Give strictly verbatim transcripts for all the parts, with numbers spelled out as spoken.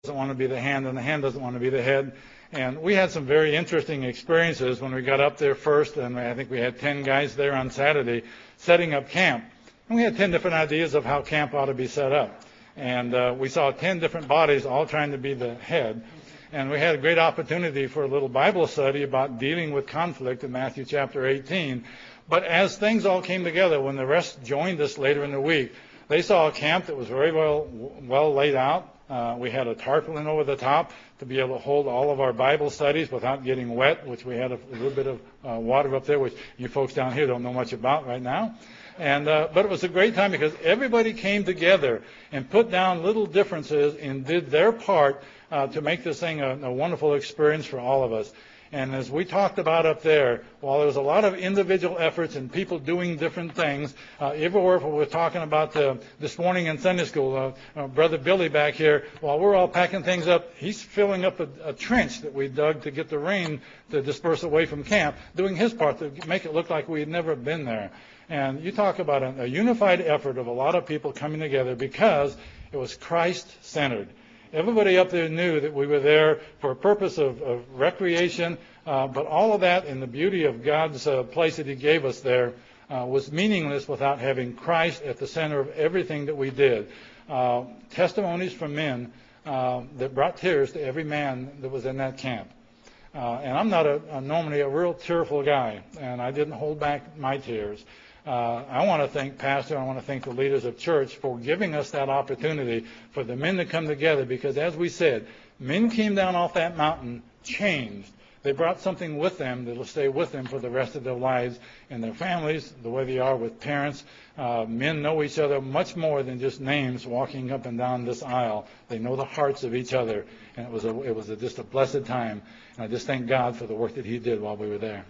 doesn't want to be the hand, and the hand doesn't want to be the head. And we had some very interesting experiences when we got up there first, and I think we had ten guys there on Saturday setting up camp. And we had ten different ideas of how camp ought to be set up. And uh, we saw ten different bodies all trying to be the head. And we had a great opportunity for a little Bible study about dealing with conflict in Matthew chapter eighteen. But as things all came together, when the rest joined us later in the week, they saw a camp that was very well well laid out. Uh, we had a tarpaulin over the top to be able to hold all of our Bible studies without getting wet, which we had a, a little bit of uh, water up there, which you folks down here don't know much about right now. And uh, but it was a great time because everybody came together and put down little differences and did their part uh, to make this thing a, a wonderful experience for all of us. And as we talked about up there, while there was a lot of individual efforts and people doing different things, uh, everywhere we were talking about uh, this morning in Sunday school, uh, uh, Brother Billy back here, while we're all packing things up, he's filling up a, a trench that we dug to get the rain to disperse away from camp, doing his part to make it look like we had never been there. And you talk about a, a unified effort of a lot of people coming together because it was Christ-centered. Everybody up there knew that we were there for a purpose of, of recreation, uh, but all of that in the beauty of God's uh, place that He gave us there uh, was meaningless without having Christ at the center of everything that we did. Uh, testimonies from men uh, that brought tears to every man that was in that camp. Uh, and I'm not a, a normally a real tearful guy, and I didn't hold back my tears. Uh, I want to thank Pastor, I want to thank the leaders of church for giving us that opportunity for the men to come together because, as we said, men came down off that mountain changed. They brought something with them that will stay with them for the rest of their lives and their families, the way they are with parents. Uh, men know each other much more than just names walking up and down this aisle. They know the hearts of each other, and it was, a, it was a, just a blessed time. And I just thank God for the work that He did while we were there.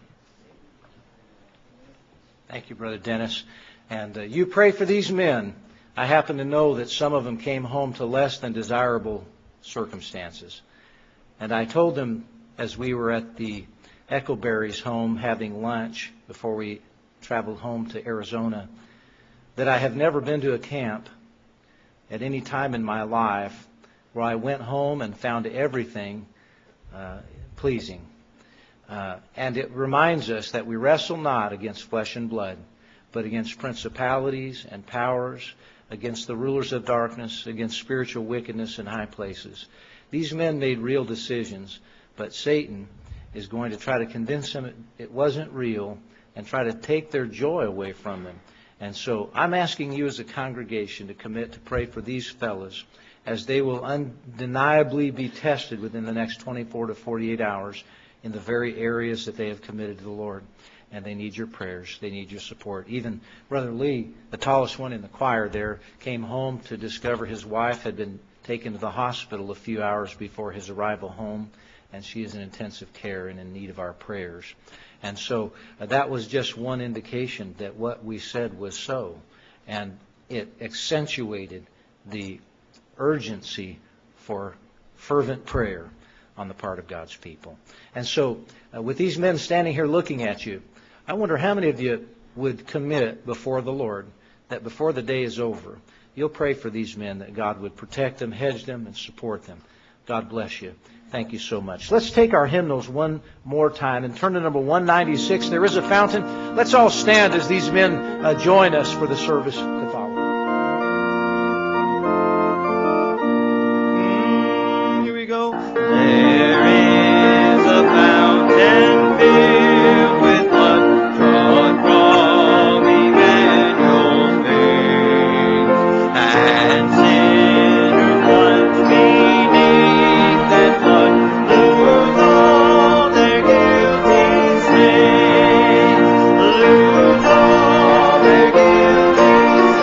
Thank you, Brother Dennis. And uh, you pray for these men. I happen to know that some of them came home to less than desirable circumstances. And I told them as we were at the Echoberry's home having lunch before we traveled home to Arizona that I have never been to a camp at any time in my life where I went home and found everything uh, pleasing. Uh, and it reminds us that we wrestle not against flesh and blood, but against principalities and powers, against the rulers of darkness, against spiritual wickedness in high places. These men made real decisions, but Satan is going to try to convince them it, it wasn't real and try to take their joy away from them. And so I'm asking you as a congregation to commit to pray for these fellows as they will undeniably be tested within the next twenty-four to forty-eight hours in the very areas that they have committed to the Lord. And they need your prayers. They need your support. Even Brother Lee, the tallest one in the choir there, came home to discover his wife had been taken to the hospital a few hours before his arrival home, and she is in intensive care and in need of our prayers. And so uh, that was just one indication that what we said was so. And it accentuated the urgency for fervent prayer on the part of God's people. And so uh, with these men standing here looking at you, I wonder how many of you would commit before the Lord that before the day is over, you'll pray for these men that God would protect them, hedge them, and support them. God bless you. Thank you so much. Let's take our hymnals one more time and turn to number one ninety-six. There is a fountain. Let's all stand as these men uh, join us for the service to follow. Here we go. There is a fountain filled with blood drawn from Emmanuel's veins, and sinners once beneath that blood lose all their guilty stains, lose all their guilty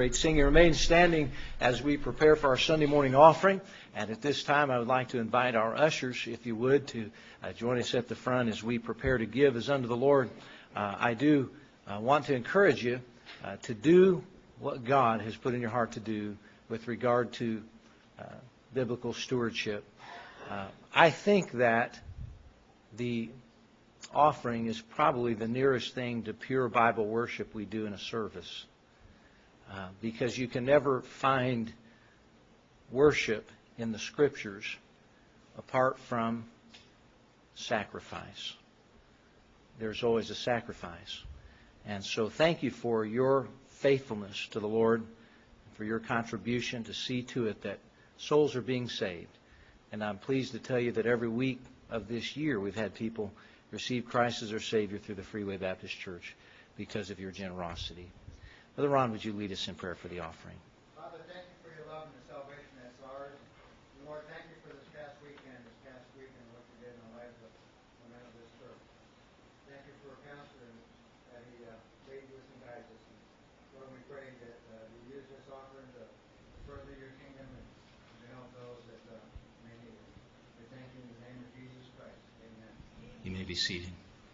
great singing. Remain standing as we prepare for our Sunday morning offering. And at this time, I would like to invite our ushers, if you would, to uh, join us at the front as we prepare to give as unto the Lord. Uh, I do uh, want to encourage you uh, to do what God has put in your heart to do with regard to uh, biblical stewardship. Uh, I think that the offering is probably the nearest thing to pure Bible worship we do in a service. Uh, because you can never find worship in the Scriptures apart from sacrifice. There's always a sacrifice. And so thank you for your faithfulness to the Lord, for your contribution to see to it that souls are being saved. And I'm pleased to tell you that every week of this year we've had people receive Christ as their Savior through the Freeway Baptist Church because of your generosity. Brother Ron, would you lead us in prayer for the offering? Father, thank you for your love and the salvation that's ours. And Lord, thank you for this past weekend, this past week, and what you did in the lives of the men of this church. Thank you for a pastor and that he uh, leads us and guides us. And Lord, we pray that uh, you use this offering to further your kingdom and to help those that uh, may need it. We thank you in the name of Jesus Christ. Amen. You may be seated.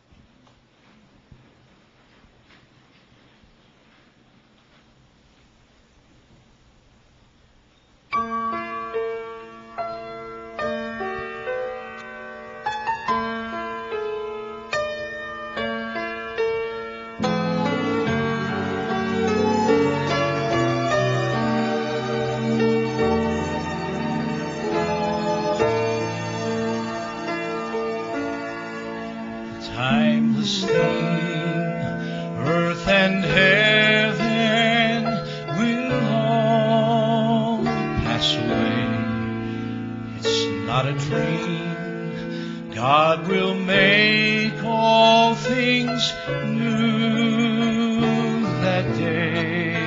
Timeless thing, earth and heaven will all pass away. It's not a dream. God will make all things new that day.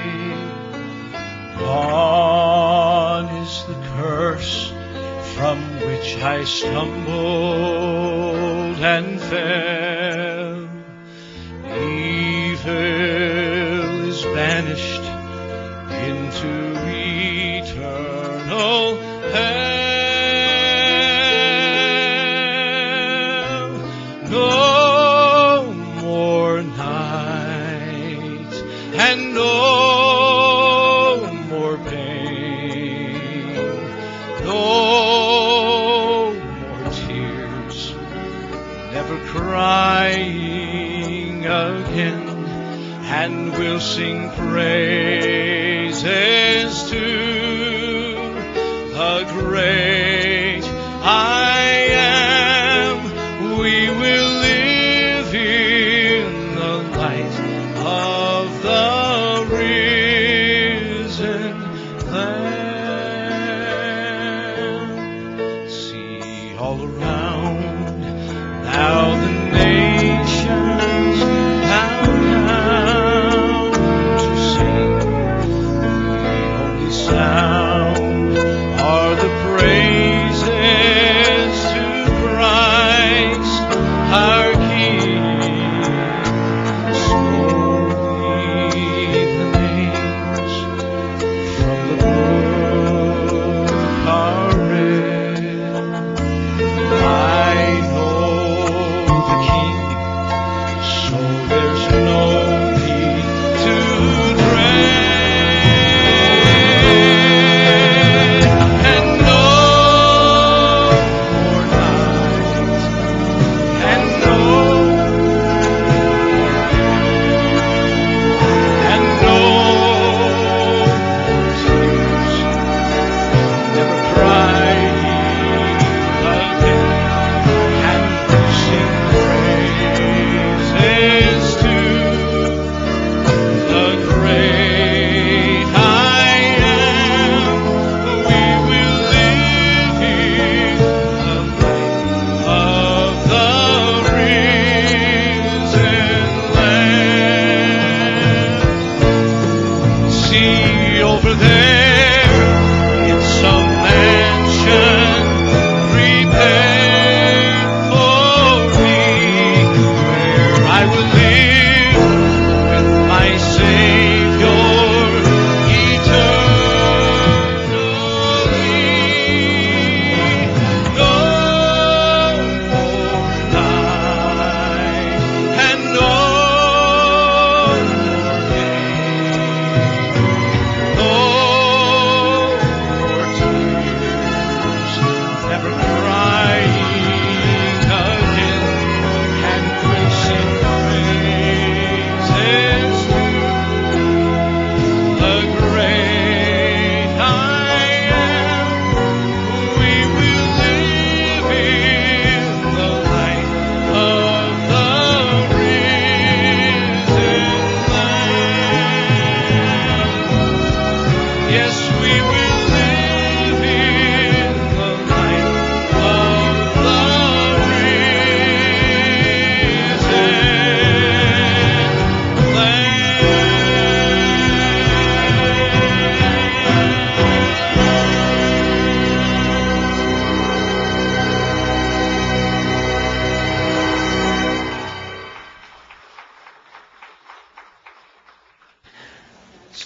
Gone is the curse from which I stumbled and fell. Evil is banished into eternal hell. No more night and no more pain. No more tears, never crying again, and we'll sing praises to the great I am. We will live in the light of the risen Lamb. See all around now the nations bow down to sing. The only sound are the praises to Christ our King. Slowly the names from the book are read. I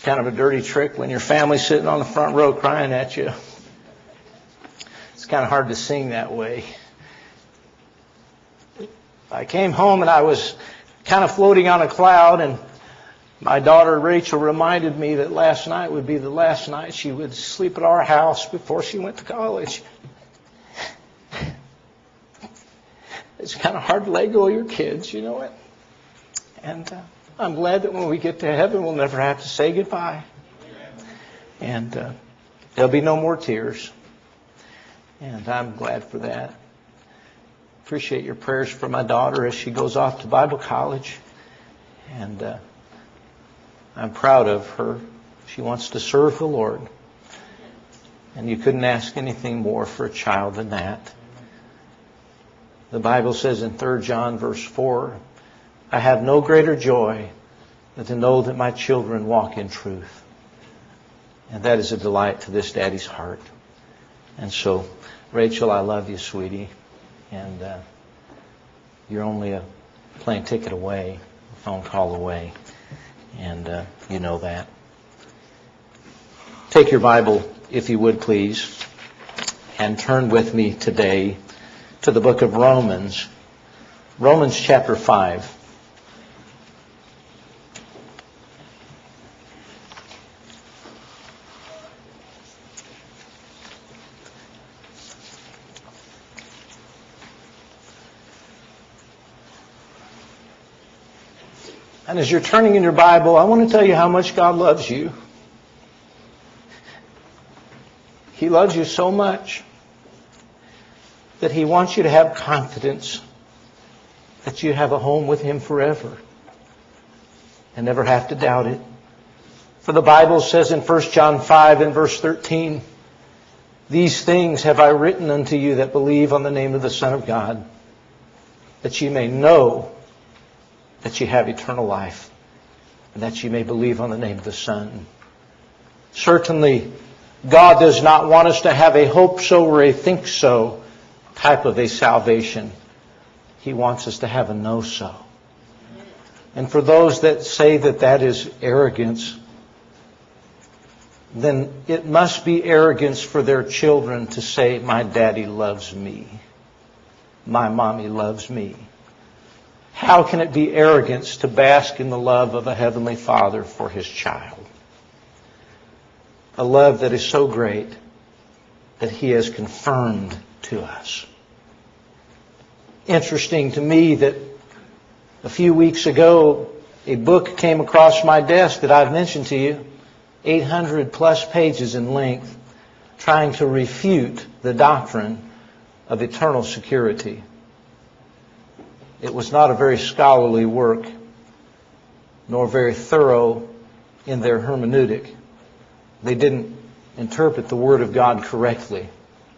kind of a dirty trick when your family's sitting on the front row crying at you. It's kind of hard to sing that way. I came home and I was kind of floating on a cloud, and my daughter Rachel reminded me that last night would be the last night she would sleep at our house before she went to college. It's kind of hard to let go of your kids, you know it. And uh, I'm glad that when we get to heaven, we'll never have to say goodbye. And uh, there'll be no more tears. And I'm glad for that. Appreciate your prayers for my daughter as she goes off to Bible college. And uh, I'm proud of her. She wants to serve the Lord. And you couldn't ask anything more for a child than that. The Bible says in Third John verse four, I have no greater joy than to know that my children walk in truth. And that is a delight to this daddy's heart. And so, Rachel, I love you, sweetie. And uh, you're only a plane ticket away, a phone call away. And uh, you know that. Take your Bible, if you would please, and turn with me today to the book of Romans. Romans chapter five. And as you're turning in your Bible, I want to tell you how much God loves you. He loves you so much that He wants you to have confidence that you have a home with Him forever and never have to doubt it. For the Bible says in First John five and verse thirteen, these things have I written unto you that believe on the name of the Son of God, that ye may know that you have eternal life, and that you may believe on the name of the Son. Certainly, God does not want us to have a hope so or a think so type of a salvation. He wants us to have a know so. And for those that say that that is arrogance, then it must be arrogance for their children to say, my daddy loves me. My mommy loves me. How can it be arrogance to bask in the love of a Heavenly Father for His child? A love that is so great that He has confirmed to us. Interesting to me that a few weeks ago, a book came across my desk that I've mentioned to you, eight hundred plus pages in length, trying to refute the doctrine of eternal security. It was not a very scholarly work, nor very thorough in their hermeneutic. They didn't interpret the Word of God correctly.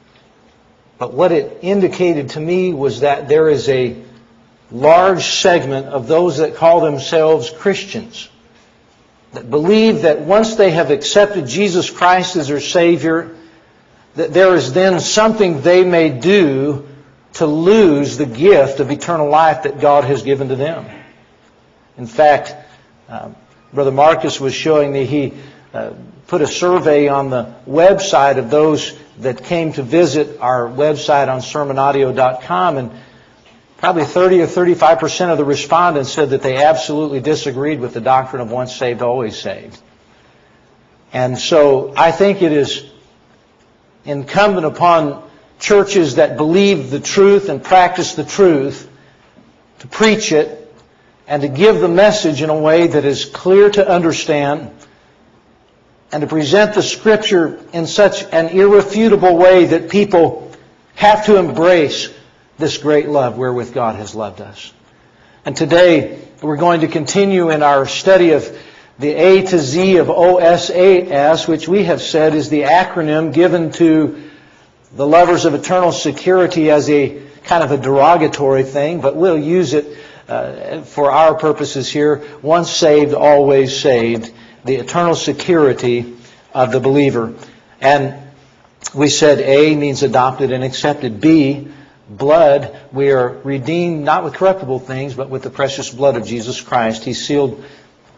But what it indicated to me was that there is a large segment of those that call themselves Christians that believe that once they have accepted Jesus Christ as their Savior, that there is then something they may do to lose the gift of eternal life that God has given to them. In fact, uh, Brother Marcus was showing me, he uh, put a survey on the website of those that came to visit our website on sermon audio dot com, and probably thirty or thirty-five percent of the respondents said that they absolutely disagreed with the doctrine of once saved, always saved. And so I think it is incumbent upon churches that believe the truth and practice the truth to preach it and to give the message in a way that is clear to understand and to present the Scripture in such an irrefutable way that people have to embrace this great love wherewith God has loved us. And today we're going to continue in our study of the A to Z of O S A S, which we have said is the acronym given to the lovers of eternal security as a kind of a derogatory thing, but we'll use it uh, for our purposes here. Once saved, always saved. The eternal security of the believer. And we said A means adopted and accepted. B, blood. We are redeemed not with corruptible things, but with the precious blood of Jesus Christ. He sealed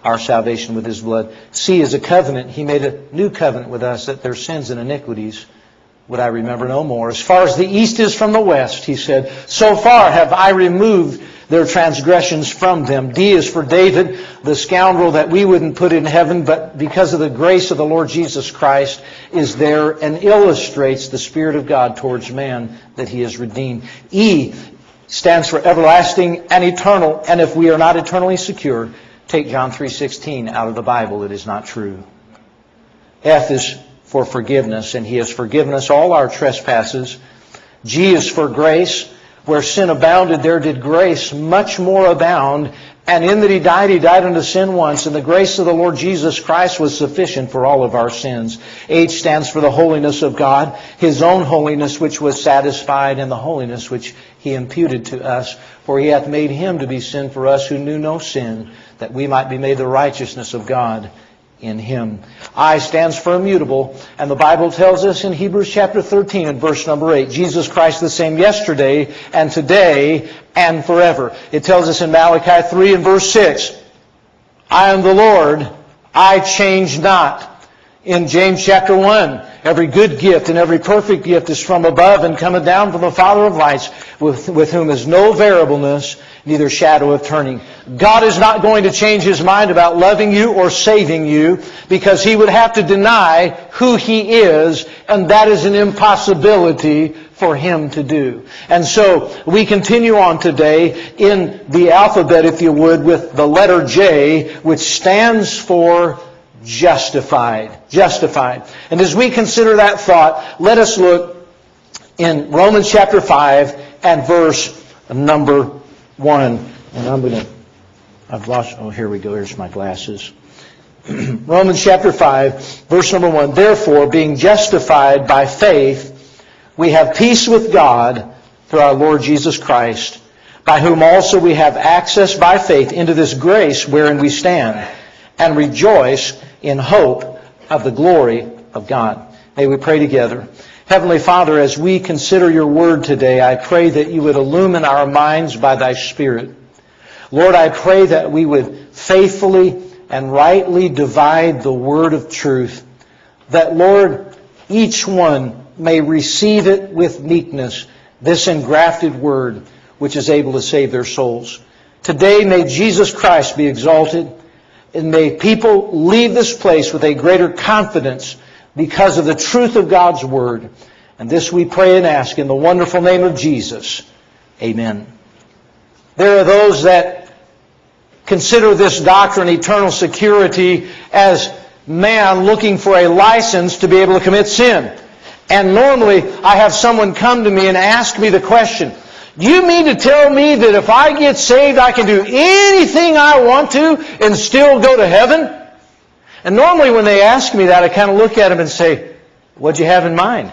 our salvation with His blood. C is a covenant. He made a new covenant with us that their sins and iniquities would I remember no more. As far as the east is from the west, He said, so far have I removed their transgressions from them. D is for David, the scoundrel that we wouldn't put in heaven, but because of the grace of the Lord Jesus Christ is there and illustrates the Spirit of God towards man that He has redeemed. E stands for everlasting and eternal. And if we are not eternally secure, take John three sixteen out of the Bible. It is not true. F is for forgiveness, and He has forgiven us all our trespasses. G is for grace. Where sin abounded, there did grace much more abound. And in that He died, He died unto sin once. And the grace of the Lord Jesus Christ was sufficient for all of our sins. H stands for the holiness of God. His own holiness which was satisfied, and the holiness which He imputed to us. For He hath made Him to be sin for us who knew no sin, that we might be made the righteousness of God in Him. I stands for immutable, and the Bible tells us in Hebrews chapter thirteen and verse number eight, Jesus Christ the same yesterday and today and forever. It tells us in Malachi three and verse six, I am the Lord, I change not. In James chapter one, every good gift and every perfect gift is from above and cometh down from the Father of lights, with, with whom is no variableness, neither shadow of turning. God is not going to change His mind about loving you or saving you, because He would have to deny who He is, and that is an impossibility for Him to do. And so we continue on today in the alphabet, if you would, with the letter J, which stands for justified. Justified. And as we consider that thought, let us look in Romans chapter five and verse number one. And I'm going to, I've lost, oh, here we go. Here's my glasses. Romans chapter five, verse number one. Therefore, being justified by faith, we have peace with God through our Lord Jesus Christ, by whom also we have access by faith into this grace wherein we stand, and rejoice in hope of the glory of God. May we pray together. Heavenly Father, as we consider Your Word today, I pray that You would illumine our minds by Thy Spirit. Lord, I pray that we would faithfully and rightly divide the Word of truth. That, Lord, each one may receive it with meekness, this engrafted Word, which is able to save their souls. Today, may Jesus Christ be exalted. And may people leave this place with a greater confidence because of the truth of God's Word. And this we pray and ask in the wonderful name of Jesus. Amen. There are those that consider this doctrine, eternal security, as man looking for a license to be able to commit sin. And normally I have someone come to me and ask me the question, do you mean to tell me that if I get saved, I can do anything I want to and still go to heaven? And normally when they ask me that, I kind of look at them and say, what'd you have in mind?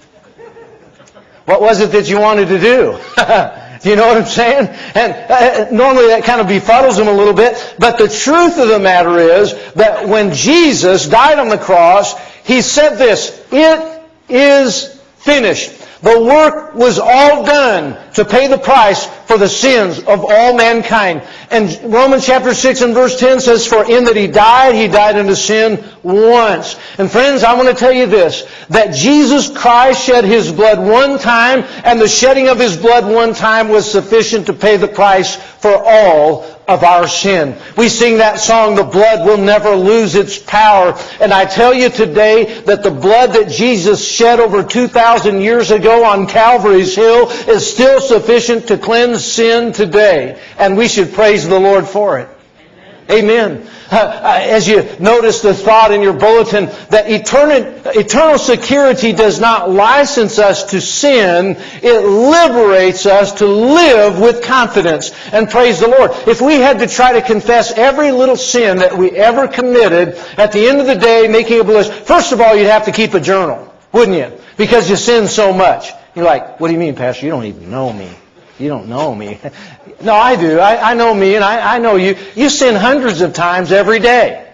What was it that you wanted to do? Do you know what I'm saying? And uh, normally that kind of befuddles them a little bit. But the truth of the matter is that when Jesus died on the cross, He said this, it is finished. The work was all done to pay the price for the sins of all mankind. And Romans chapter six and verse ten says, for in that He died, He died unto sin once. And friends, I want to tell you this, that Jesus Christ shed His blood one time, and the shedding of His blood one time was sufficient to pay the price for all of our sin. We sing that song, the blood will never lose its power. And I tell you today that the blood that Jesus shed over two thousand years ago on Calvary's Hill is still sufficient to cleanse sin today. And we should praise the Lord for it. Amen. Uh, as you notice the thought in your bulletin that eternal, eternal security does not license us to sin, it liberates us to live with confidence. And praise the Lord. If we had to try to confess every little sin that we ever committed, at the end of the day, making a list, first of all, you'd have to keep a journal, wouldn't you? Because you sin so much. You're like, what do you mean, Pastor? You don't even know me. You don't know me. No, I do. I, I know me and I, I know you. You sin hundreds of times every day.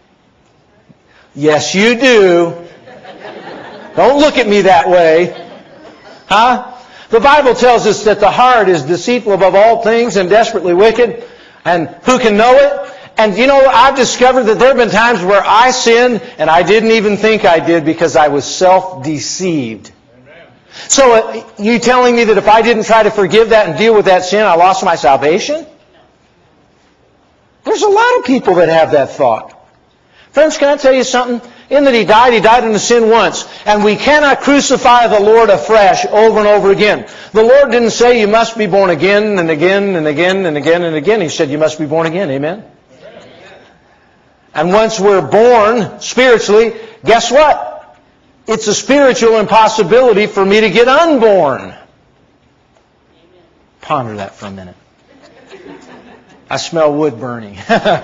Yes, you do. Don't look at me that way. Huh? The Bible tells us that the heart is deceitful above all things and desperately wicked. And who can know it? And you know, I've discovered that there have been times where I sinned and I didn't even think I did because I was self-deceived. Amen. So uh, you telling me that if I didn't try to forgive that and deal with that sin, I lost my salvation? There's a lot of people that have that thought. Friends, can I tell you something? In that He died, He died in the sin once. And we cannot crucify the Lord afresh over and over again. The Lord didn't say you must be born again and again and again and again and again. He said you must be born again. Amen? And once we're born spiritually, guess what? It's a spiritual impossibility for me to get unborn. Ponder that for a minute. I smell wood burning.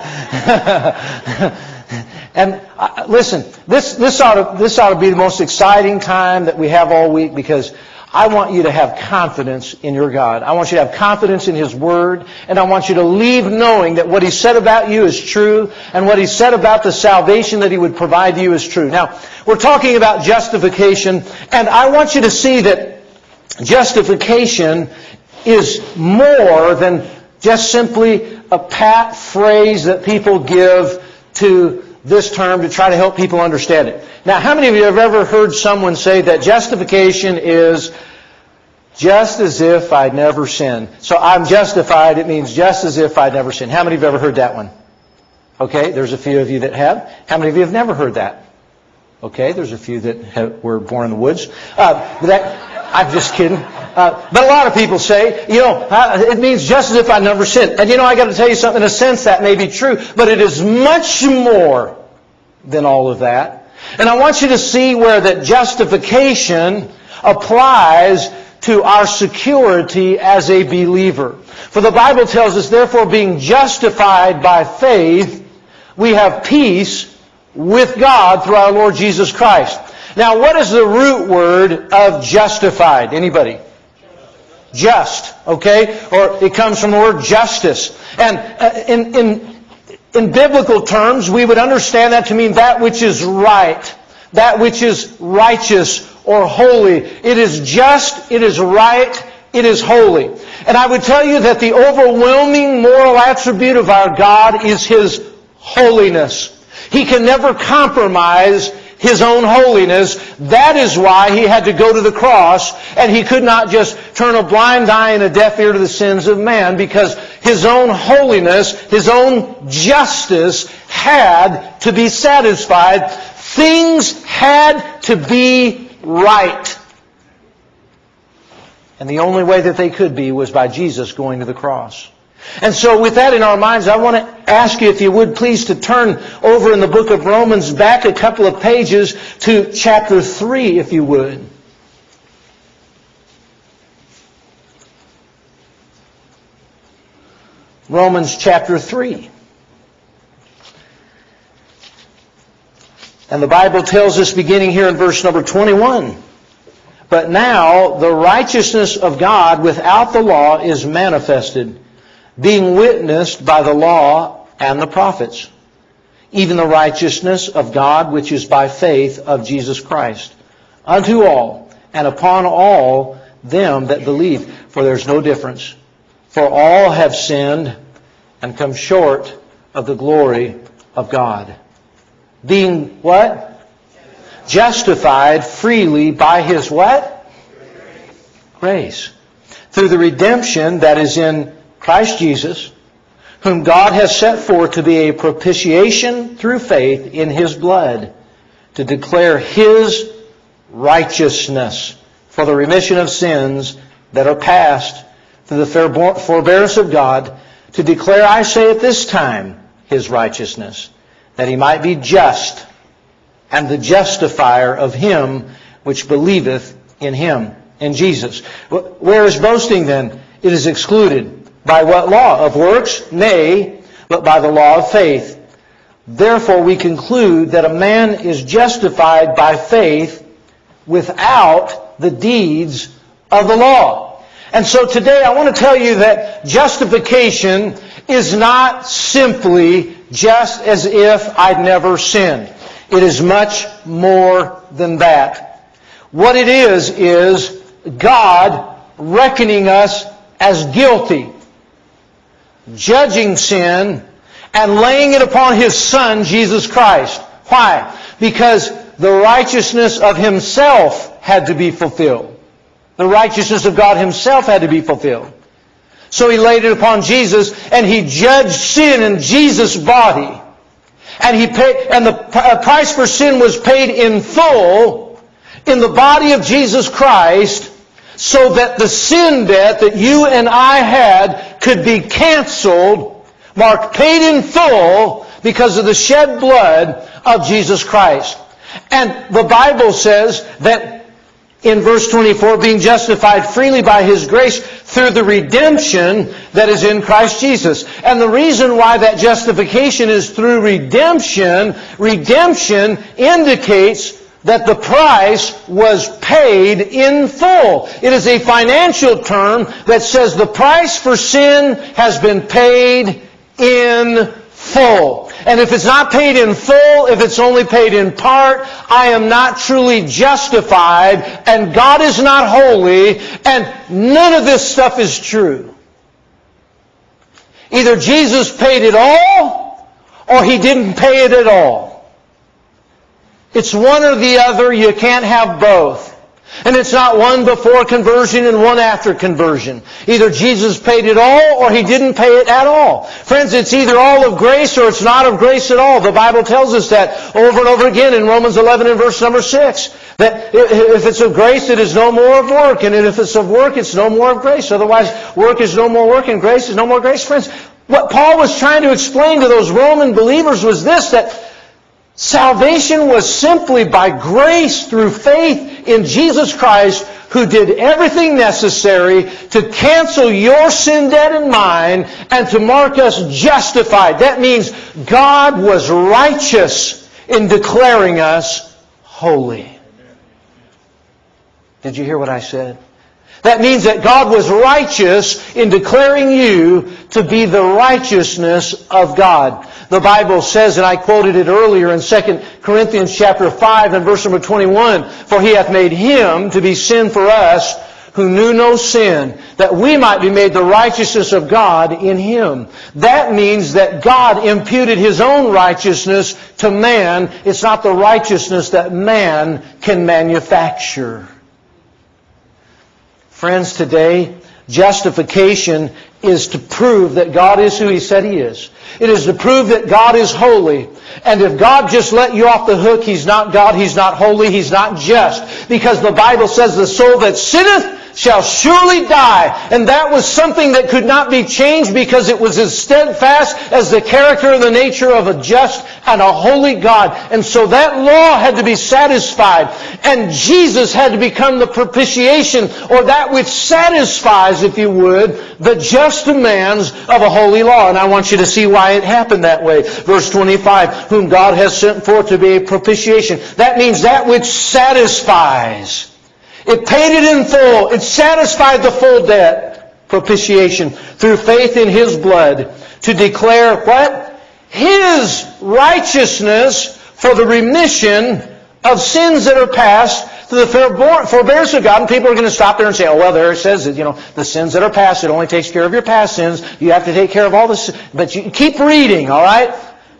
And uh, listen, this this ought to this ought to be the most exciting time that we have all week, because I want you to have confidence in your God. I want you to have confidence in His Word, and I want you to leave knowing that what He said about you is true, and what He said about the salvation that He would provide you is true. Now, we're talking about justification, and I want you to see that justification is more than just simply a pat phrase that people give to this term to try to help people understand it. Now, how many of you have ever heard someone say that justification is just as if I'd never sinned? So I'm justified, it means just as if I'd never sinned. How many of you have ever heard that one? Okay, there's a few of you that have. How many of you have never heard that? Okay, there's a few that have, were born in the woods. Uh, but that, I'm just kidding. Uh, but a lot of people say, you know, uh, it means just as if I never sinned. And you know, I got to tell you something. In a sense, that may be true, but it is much more than all of that. And I want you to see where that justification applies to our security as a believer. For the Bible tells us, therefore, being justified by faith, we have peace with God through our Lord Jesus Christ. Now, what is the root word of justified? Anybody? Just, okay? Or it comes from the word justice. And uh, in, in, in biblical terms, we would understand that to mean that which is right, that which is righteous or holy. It is just, it is right, it is holy. And I would tell you that the overwhelming moral attribute of our God is His holiness. He can never compromise His own holiness. That is why He had to go to the cross, and He could not just turn a blind eye and a deaf ear to the sins of man, because His own holiness, His own justice had to be satisfied. Things had to be right. And the only way that they could be was by Jesus going to the cross. And so with that in our minds, I want to ask you, if you would please, to turn over in the book of Romans back a couple of pages to chapter three, if you would. Romans chapter three. And the Bible tells us, beginning here in verse number twenty-one, but now the righteousness of God without the law is manifested, being witnessed by the law and the prophets, even the righteousness of God which is by faith of Jesus Christ, unto all and upon all them that believe. For there is no difference. For all have sinned and come short of the glory of God, being what? Justified freely by His what? Grace. Through the redemption that is in Christ Jesus, whom God has set forth to be a propitiation through faith in His blood, to declare His righteousness for the remission of sins that are past, through the forbearance of God, to declare, I say at this time, His righteousness, that He might be just and the justifier of him which believeth in Him, in Jesus. Where is boasting then? It is excluded. By what law? Of works? Nay, but by the law of faith. Therefore we conclude that a man is justified by faith without the deeds of the law. And so today I want to tell you that justification is not simply just as if I'd never sinned. It is much more than that. What it is, is God reckoning us as guilty, judging sin, and laying it upon His Son, Jesus Christ. Why? Because the righteousness of Himself had to be fulfilled. The righteousness of God Himself had to be fulfilled. So He laid it upon Jesus, and He judged sin in Jesus' body. And He paid, and the price for sin was paid in full in the body of Jesus Christ, so that the sin debt that you and I had could be canceled, marked paid in full, because of the shed blood of Jesus Christ. And the Bible says that in verse twenty-four, being justified freely by His grace through the redemption that is in Christ Jesus. And the reason why that justification is through redemption, redemption indicates that the price was paid in full. It is a financial term that says the price for sin has been paid in full. And if it's not paid in full, if it's only paid in part, I am not truly justified, and God is not holy, and none of this stuff is true. Either Jesus paid it all, or He didn't pay it at all. It's one or the other. You can't have both. And it's not one before conversion and one after conversion. Either Jesus paid it all or He didn't pay it at all. Friends, it's either all of grace or it's not of grace at all. The Bible tells us that over and over again in Romans eleven and verse number six. That if it's of grace, it is no more of work. And if it's of work, it's no more of grace. Otherwise, work is no more work and grace is no more grace. Friends, what Paul was trying to explain to those Roman believers was this, that salvation was simply by grace through faith in Jesus Christ, who did everything necessary to cancel your sin debt and mine and to mark us justified. That means God was righteous in declaring us holy. Did you hear what I said? That means that God was righteous in declaring you to be the righteousness of God. The Bible says, and I quoted it earlier in Second Corinthians chapter five and verse number twenty-one, "For He hath made Him to be sin for us, who knew no sin, that we might be made the righteousness of God in Him." That means that God imputed His own righteousness to man. It's not the righteousness that man can manufacture. Friends, today, justification is to prove that God is who He said He is. It is to prove that God is holy. And if God just let you off the hook, He's not God, He's not holy, He's not just. Because the Bible says, "The soul that sinneth shall surely die." And that was something that could not be changed, because it was as steadfast as the character and the nature of a just and a holy God. And so that law had to be satisfied. And Jesus had to become the propitiation, or that which satisfies, if you would, the just demands of a holy law. And I want you to see why it happened that way. Verse twenty-five, "Whom God has sent forth to be a propitiation." That means that which satisfies. It paid it in full. It satisfied the full debt. Propitiation. Through faith in His blood. To declare what? His righteousness for the remission of sins that are past, to the forbearance of God. And people are going to stop there and say, "Oh, well, there it says that, you know, the sins that are past, it only takes care of your past sins. You have to take care of all this." But you keep reading, all right?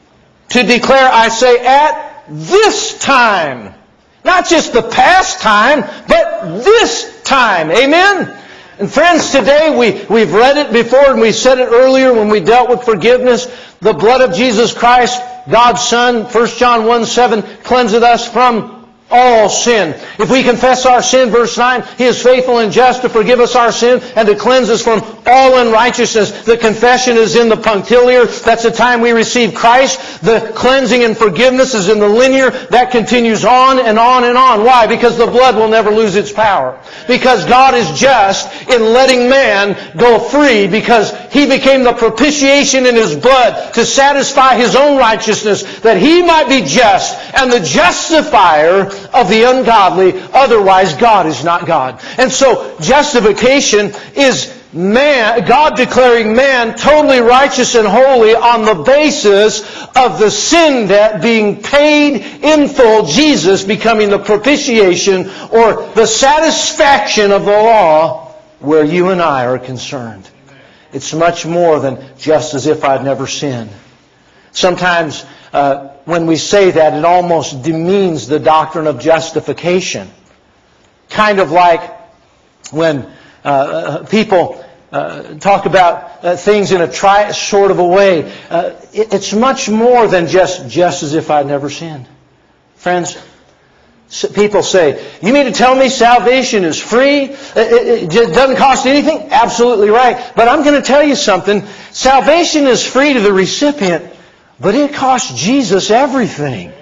To declare, I say, at this time. Not just the past time, but this time. Amen? And friends, today we, we've read it before, and we said it earlier when we dealt with forgiveness. The blood of Jesus Christ, God's Son, First John one seven, cleanseth us from all sin. If we confess our sin, verse nine, He is faithful and just to forgive us our sin and to cleanse us from all unrighteousness. The confession is in the punctiliar. That's the time we receive Christ. The cleansing and forgiveness is in the linear. That continues on and on and on. Why? Because the blood will never lose its power. Because God is just in letting man go free, because He became the propitiation in His blood to satisfy His own righteousness, that He might be just and the justifier of the ungodly. Otherwise, God is not God. And so, justification is man, God declaring man totally righteous and holy on the basis of the sin debt being paid in full, Jesus becoming the propitiation or the satisfaction of the law where you and I are concerned. It's much more than just as if I'd never sinned. Sometimes uh, when we say that, it almost demeans the doctrine of justification. Kind of like when uh, people uh, talk about uh, things in a tri- sort of a way. Uh, it, it's much more than just, just as if I'd never sinned. Friends, people say, you mean to tell me salvation is free? It, it, it doesn't cost anything? Absolutely right. But I'm going to tell you something. Salvation is free to the recipient, but it costs Jesus everything.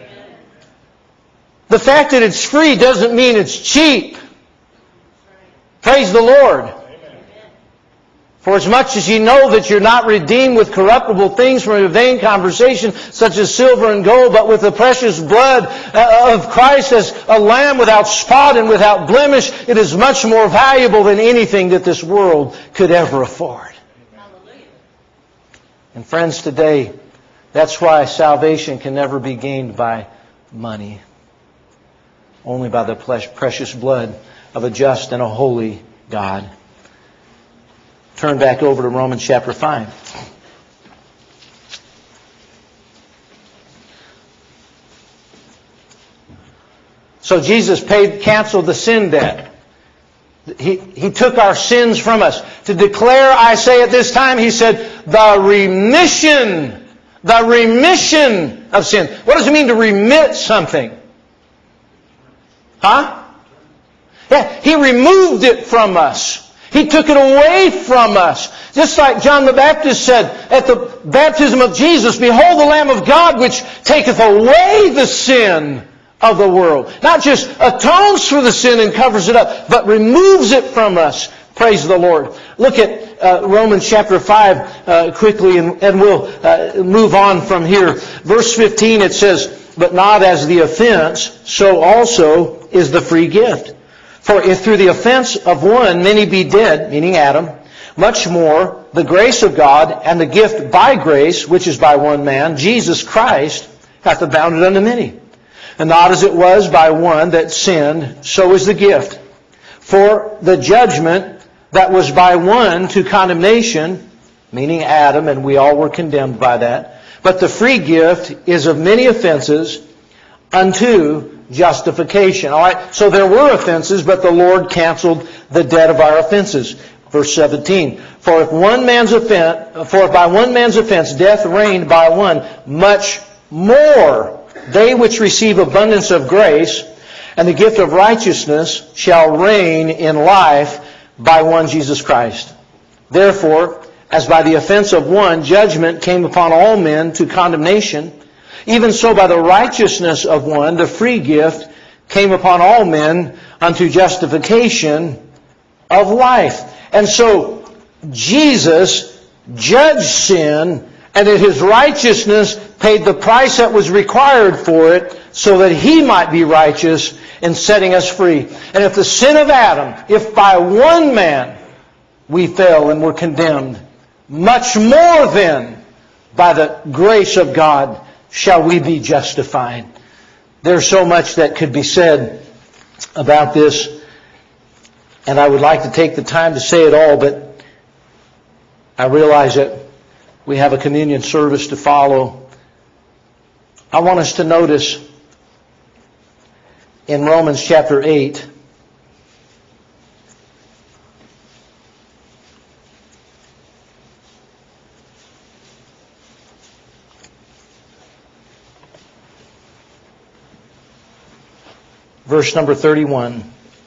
The fact that it's free doesn't mean it's cheap. Praise the Lord. For as much as ye know that you're not redeemed with corruptible things from a vain conversation, such as silver and gold, but with the precious blood of Christ as a lamb without spot and without blemish, it is much more valuable than anything that this world could ever afford. And friends, today, that's why salvation can never be gained by money. Only by the precious blood of a just and a holy God. Turn back over to Romans chapter five. So Jesus paid, canceled the sin debt. He, he took our sins from us. To declare, I say at this time, He said, the remission, the remission of sin. What does it mean to remit something? Huh? Yeah, He removed it from us. He took it away from us. Just like John the Baptist said at the baptism of Jesus, behold the Lamb of God which taketh away the sin of the world. Not just atones for the sin and covers it up, but removes it from us. Praise the Lord. Look at uh, Romans chapter five uh, quickly, and, and we'll uh, move on from here. Verse fifteen, it says, but not as the offense, so also is the free gift. For if through the offense of one many be dead, meaning Adam, much more the grace of God and the gift by grace, which is by one man, Jesus Christ, hath abounded unto many. And not as it was by one that sinned, so is the gift. For the judgment that was by one to condemnation, meaning Adam, and we all were condemned by that, but the free gift is of many offenses unto justification. All right, so there were offenses, but the Lord canceled the debt of our offenses. Verse seventeen. For if one man's offense, for if by one man's offense death reigned by one, much more they which receive abundance of grace and the gift of righteousness shall reign in life by one Jesus Christ. Therefore, as by the offense of one judgment came upon all men to condemnation, even so by the righteousness of one, the free gift came upon all men unto justification of life. And so Jesus judged sin, and in His righteousness paid the price that was required for it so that He might be righteous in setting us free. And if the sin of Adam, if by one man we fell and were condemned, much more then by the grace of God shall we be justified. There's so much that could be said about this, and I would like to take the time to say it all, but I realize that we have a communion service to follow. I want us to notice in Romans chapter eight, verse number thirty-one.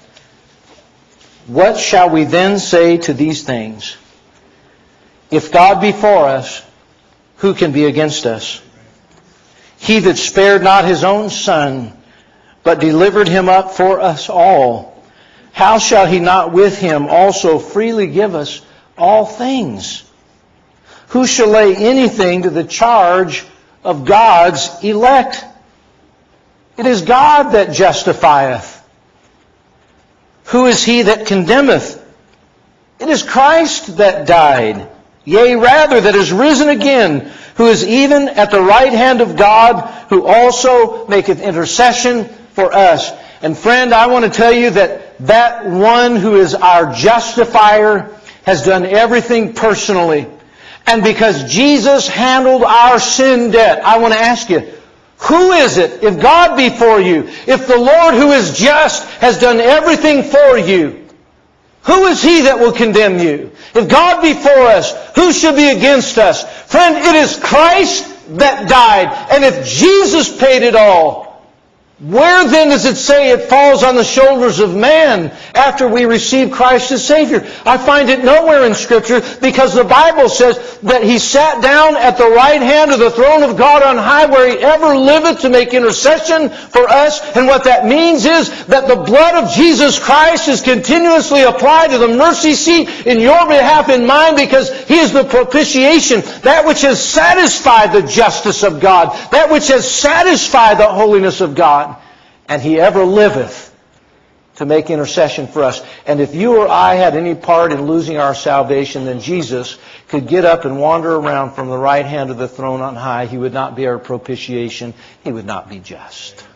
What shall we then say to these things? If God be for us, who can be against us? He that spared not His own Son, but delivered Him up for us all, how shall He not with Him also freely give us all things? Who shall lay anything to the charge of God's elect? It is God that justifieth. Who is he that condemneth? It is Christ that died, yea, rather, that is risen again, who is even at the right hand of God, who also maketh intercession for us. And friend, I want to tell you that that one who is our justifier has done everything personally. And because Jesus handled our sin debt, I want to ask you, who is it, if God be for you, if the Lord who is just has done everything for you, who is He that will condemn you? If God be for us, who should be against us? Friend, it is Christ that died. And if Jesus paid it all, where then does it say it falls on the shoulders of man after we receive Christ as Savior? I find it nowhere in Scripture, because the Bible says that He sat down at the right hand of the throne of God on high, where He ever liveth to make intercession for us. And what that means is that the blood of Jesus Christ is continuously applied to the mercy seat in your behalf and mine, because He is the propitiation, that which has satisfied the justice of God, that which has satisfied the holiness of God. And He ever liveth to make intercession for us. And if you or I had any part in losing our salvation, then Jesus could get up and wander around from the right hand of the throne on high. He would not be our propitiation. He would not be just.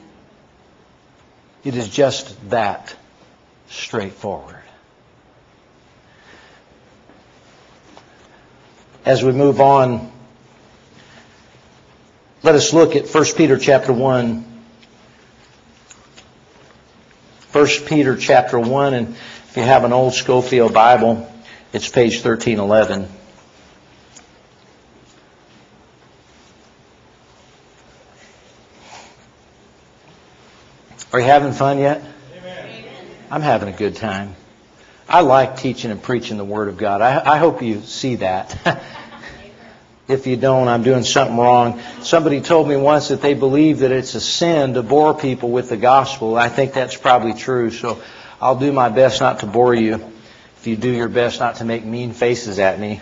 It is just that straightforward. As we move on, let us look at First Peter chapter one. First Peter chapter one, and if you have an old Scofield Bible, it's page thirteen eleven. Are you having fun yet? Amen. I'm having a good time. I like teaching and preaching the Word of God. I, I hope you see that. If you don't, I'm doing something wrong. Somebody told me once that they believe that it's a sin to bore people with the gospel. I think that's probably true, so I'll do my best not to bore you. If you do your best not to make mean faces at me.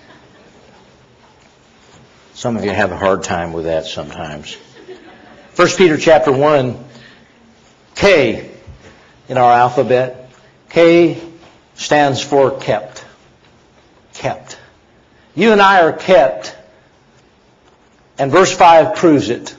Some of you have a hard time with that sometimes. First Peter chapter one, K in our alphabet. K stands for kept. Kept. You and I are kept. And verse five proves it.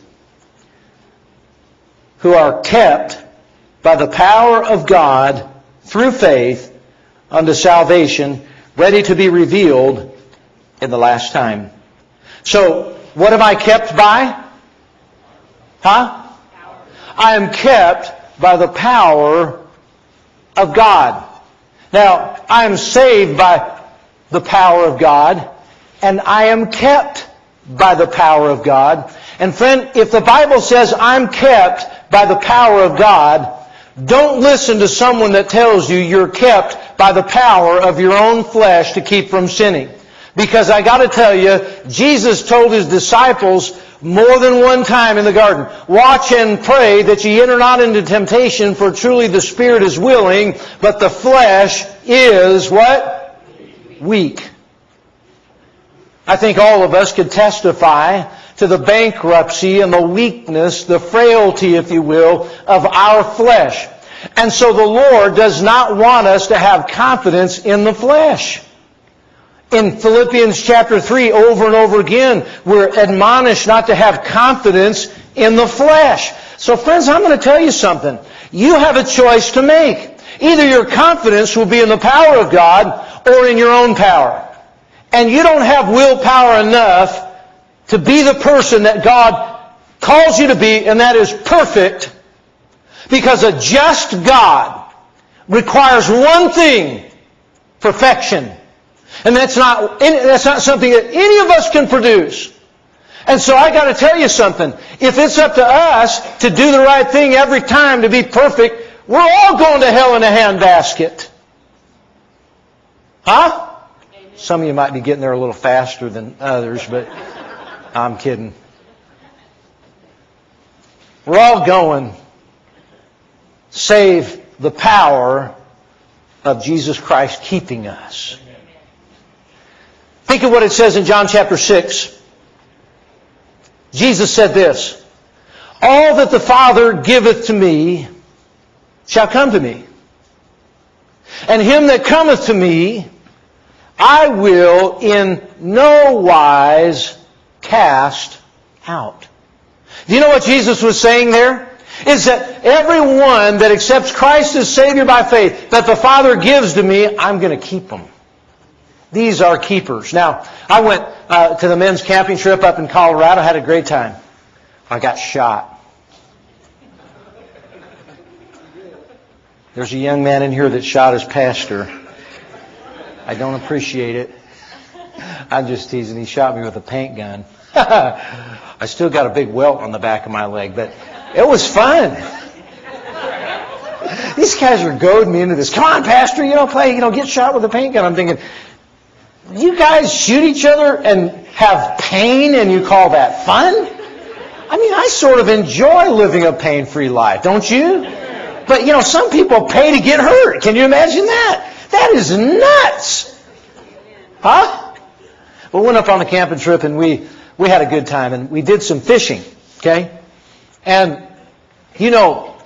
Who are kept by the power of God through faith unto salvation, ready to be revealed in the last time. So, what am I kept by? Huh? I am kept by the power of God. Now, I am saved by the power of God, and I am kept by the power of God. And friend, if the Bible says I'm kept by the power of God, don't listen to someone that tells you you're kept by the power of your own flesh to keep from sinning. Because I got to tell you, Jesus told His disciples more than one time in the garden, watch and pray that ye enter not into temptation, for truly the Spirit is willing, but the flesh is what? Weak. I think all of us could testify to the bankruptcy and the weakness, the frailty, if you will, of our flesh. And so the Lord does not want us to have confidence in the flesh. In Philippians chapter three, over and over again, we're admonished not to have confidence in the flesh. So friends, I'm going to tell you something. You have a choice to make. Either your confidence will be in the power of God or in your own power. And you don't have willpower enough to be the person that God calls you to be, and that is perfect. Because a just God requires one thing, perfection. And that's not, that's not something that any of us can produce. And so I got to tell you something. If it's up to us to do the right thing every time to be perfect, we're all going to hell in a handbasket. Huh? Some of you might be getting there a little faster than others, but I'm kidding. We're all going, save the power of Jesus Christ keeping us. Think of what it says in John chapter six. Jesus said this, all that the Father giveth to me shall come to me. And him that cometh to me, I will in no wise cast out. Do you know what Jesus was saying there? Is that everyone that accepts Christ as Savior by faith, that the Father gives to me, I'm going to keep them. these are keepers. Now, I went uh, to the men's camping trip up in Colorado, had a great time. I got shot. There's a young man in here that shot his pastor. I don't appreciate it. I'm just teasing. He shot me with a paint gun. I still got a big welt on the back of my leg, but it was fun. These guys are goading me into this. Come on, pastor, you know, play, you know, get shot with a paint gun. I'm thinking, you guys shoot each other and have pain and you call that fun? I mean, I sort of enjoy living a pain-free life, don't you? But, you know, some people pay to get hurt. Can you imagine that? That is nuts. Huh? We went up on the camping trip and we, we had a good time and we did some fishing, okay? And, you know,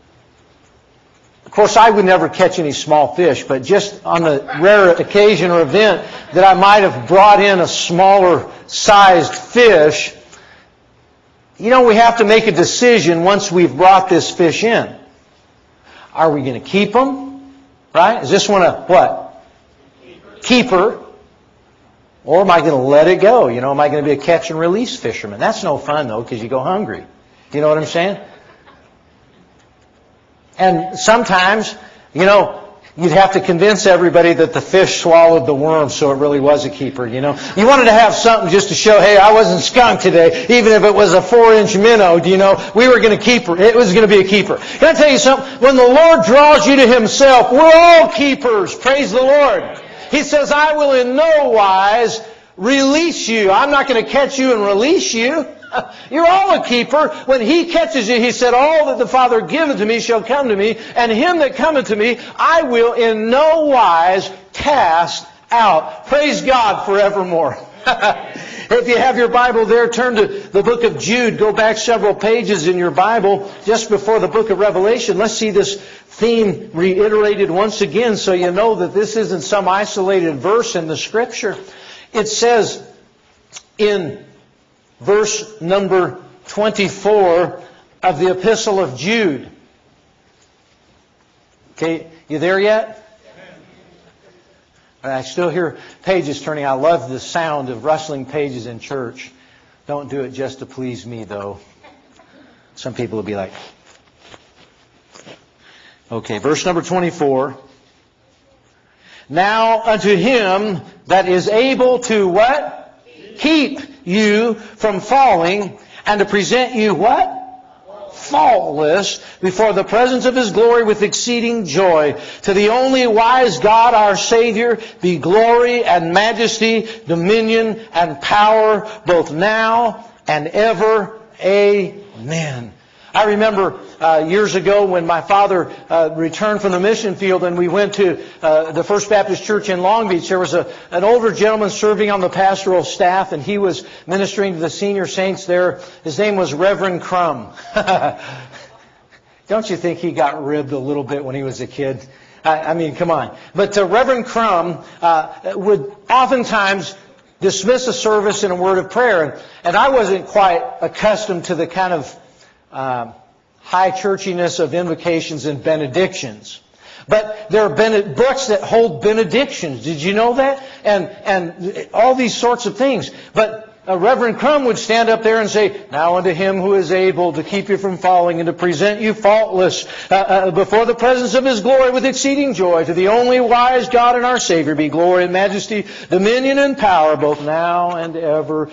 of course, I would never catch any small fish, but just on the rare occasion or event that I might have brought in a smaller sized fish, you know, we have to make a decision once we've brought this fish in. Are we going to keep them? Right? Is this one a what? Keeper. Keeper. Or am I going to let it go? You know, am I going to be a catch and release fisherman? That's no fun, though, because you go hungry. You know what I'm saying? And sometimes, you know, you'd have to convince everybody that the fish swallowed the worm, so it really was a keeper, you know. You wanted to have something just to show, hey, I wasn't skunked today, even if it was a four-inch minnow, do you know. We were going to keep her. It was going to be a keeper. Can I tell you something? When the Lord draws you to Himself, we're all keepers. Praise the Lord. He says, I will in no wise release you. I'm not going to catch you and release you. You're all a keeper. When He catches you, He said, all that the Father giveth to me shall come to me, and him that cometh to me I will in no wise cast out. Praise God forevermore. If you have your Bible there, turn to the book of Jude. Go back several pages in your Bible just before the book of Revelation. Let's see this theme reiterated once again so you know that this isn't some isolated verse in the Scripture. It says in verse number twenty-four of the Epistle of Jude. Okay, you there yet? I still hear pages turning. I love the sound of rustling pages in church. Don't do it just to please me, though. Some people will be like, okay, verse number twenty-four. Now unto Him that is able to what? Keep you from falling, and to present you what? Faultless before the presence of His glory with exceeding joy. To the only wise God our Savior be glory and majesty, dominion and power, both now and ever. Amen. I remember uh, years ago when my father uh, returned from the mission field and we went to uh, the First Baptist Church in Long Beach. There was a, an older gentleman serving on the pastoral staff, and he was ministering to the senior saints there. His name was Reverend Crum. Don't you think he got ribbed a little bit when he was a kid? I, I mean, come on. But uh, Reverend Crum uh, would oftentimes dismiss a service in a word of prayer. And, and I wasn't quite accustomed to the kind of Uh, high churchiness of invocations and benedictions. But there are bene- books that hold benedictions. Did you know that? And and all these sorts of things. But uh, Reverend Crum would stand up there and say, now unto Him who is able to keep you from falling and to present you faultless uh, uh, before the presence of His glory with exceeding joy. To the only wise God and our Savior be glory and majesty, dominion and power, both now and ever.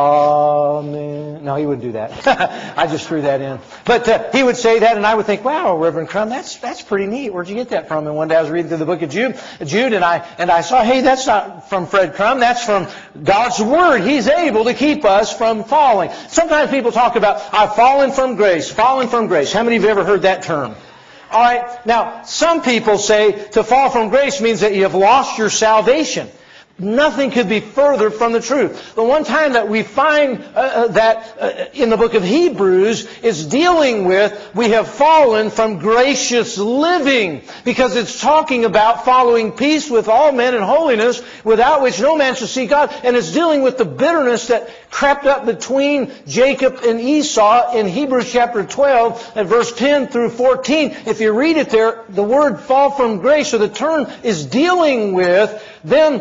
Amen. No, he wouldn't do that. I just threw that in. But uh, he would say that, and I would think, wow, Reverend Crum, that's that's pretty neat. Where'd you get that from? And one day I was reading through the book of Jude, Jude and I and I saw, hey, that's not from Fred Crum. That's from God's Word. He's able to keep us from falling. Sometimes people talk about, I've fallen from grace, fallen from grace. How many of you have ever heard that term? All right. Now, some people say to fall from grace means that you have lost your salvation. Nothing could be further from the truth. The one time that we find uh, that uh, in the book of Hebrews is dealing with we have fallen from gracious living, because it's talking about following peace with all men and holiness, without which no man shall see God. And it's dealing with the bitterness that crept up between Jacob and Esau in Hebrews chapter twelve and verse ten through fourteen. If you read it there, the word fall from grace, or the term, is dealing with them